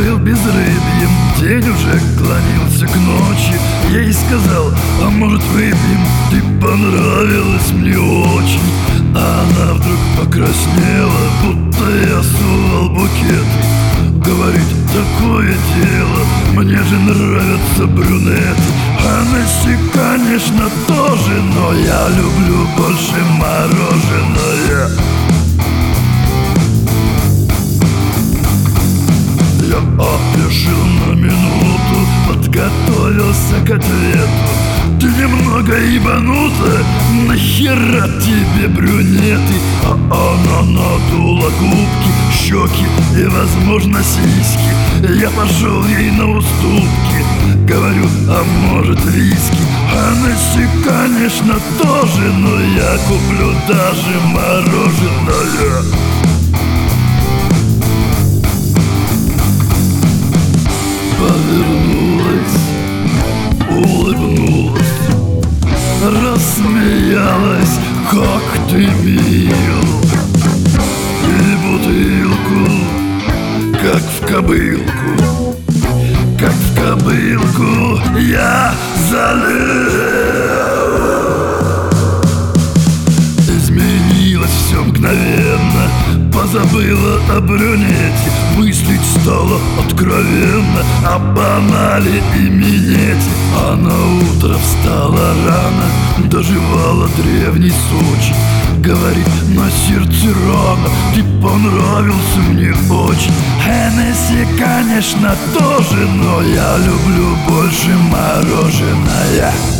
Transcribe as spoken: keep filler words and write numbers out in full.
был безрыбьем, день уже клонился к ночи. Я ей сказал: а может выпьем, ты понравилась мне очень. А она вдруг покраснела, будто я сувал букет. Говорит: такое дело, мне же нравятся брюнеты. А Несси, конечно, тоже, но я люблю больше мороженое. Я опешил на минуту, подготовился к ответу. Ты немного ебанута, нахера тебе брюнеты? А она надула губки, щеки и, возможно, сиськи. Я пошел ей на уступки, говорю: а может виски? А Несси, конечно, тоже, но я куплю даже мороженое. Повернулась, улыбнулась, рассмеялась: как ты мил. И бутылку, как в кобылку, как в кобылку я залил. Изменилось все мгновенно, позабыла о брюнете. Мыслить стало откровенно о банале и минете. А на утро встала рано, доживала древний Сочи. Говорит: на сердце рана, ты понравился мне очень. Хеннесси, конечно, тоже, но я люблю больше мороженое.